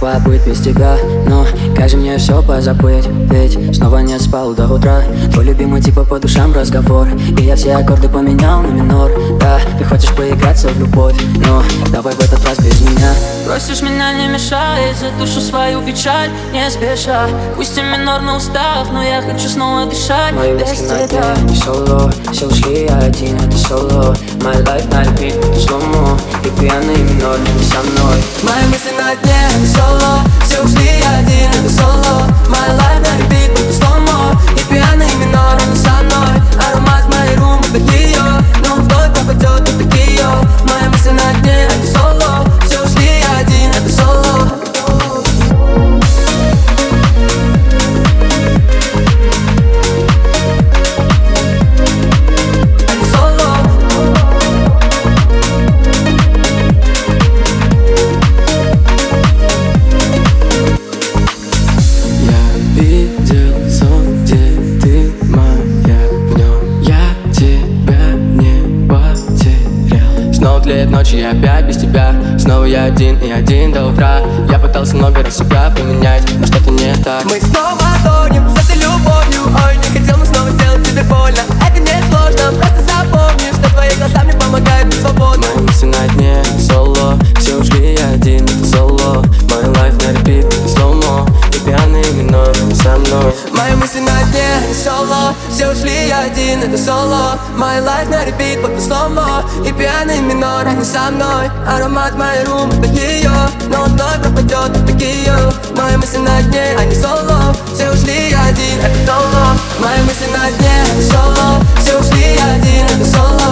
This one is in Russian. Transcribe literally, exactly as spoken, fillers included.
побыть без тебя. Но как же мне все позабыть, ведь снова не спал до утра. Твой любимый типа по душам разговор, и я все аккорды поменял на минор. Да, ты хочешь поиграться в любовь, но давай в этот раз без меня. Просишь меня не мешать, за душу свою печаль не спеша. Пусть и минор на устах, но я хочу снова дышать Мои без мысли на тебя. дне, не соло, все ушли, я один, это соло. My life на repeat, это сломо, и пьяный минор не со мной. Мои мысли на дне, не соло, все ушли, я один, это соло. My life на repeat, это сломо, и пьяный минор не со мной. Аромат моей румы, это ее, но он вновь пропадет, это Кио. Мои мысли на дне, не соло, все ушли, я один, это соло. Тлеет ночи, и опять без тебя. Снова я один и один до утра. Я пытался много раз себя поменять, но что-то не так. Мы снова тонем с этой любовью. Ой, не хотел, но снова сделать тебе больно. Это не сложно, просто запомни, что твои глаза мне помогают быть свободным. Мои мысли на дне, соло, все ушли, я один, это соло. My life на repeat, это сломо, и пьяный минор не со мной. Мои мысли на дне, соло, все ушли, я один, это соло. My life на repeat, будто сломо, и пьяный минор не со мной. Аромат моей румы, это ее, но он вновь пропадет, это Кио. Мои мысли на дне, а не соло, все ушли, я один, это соло. Мои мысли на дне, соло, все ушли, я один, это соло.